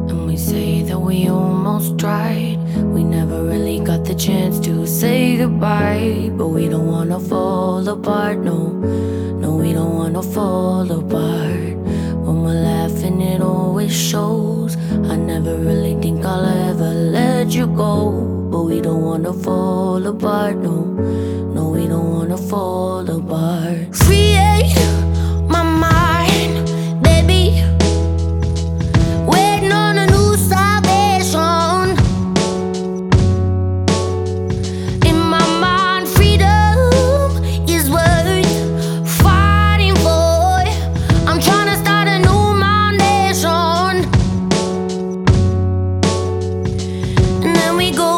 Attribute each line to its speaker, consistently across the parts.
Speaker 1: And we say that we almost tried. We never really got the chance to say goodbye. But we don't wanna fall apart, no. No, we don't wanna fall apart. When we're laughing it always shows. I never really think I'll ever let you go. But we don't wanna fall apart, no. No, we don't wanna fall apart. Create my mind, baby. Waiting on a new salvation. In my mind, freedom is worth fighting for. I'm trying to start a new foundation. And then we go.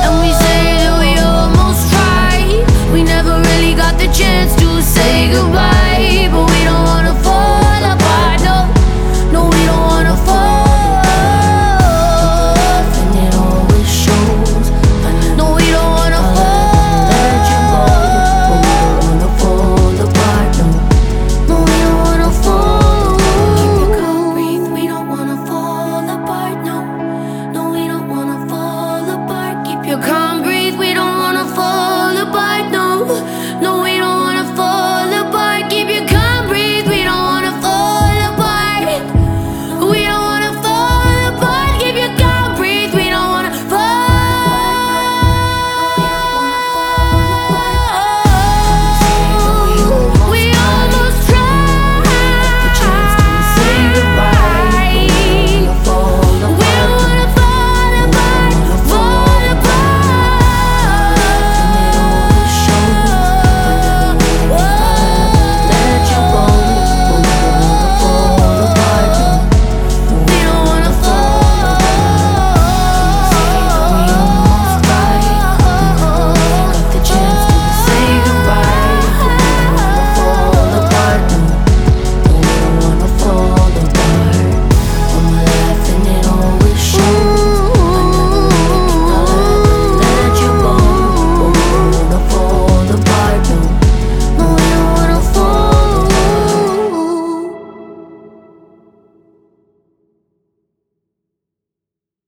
Speaker 1: Chance to say goodbye.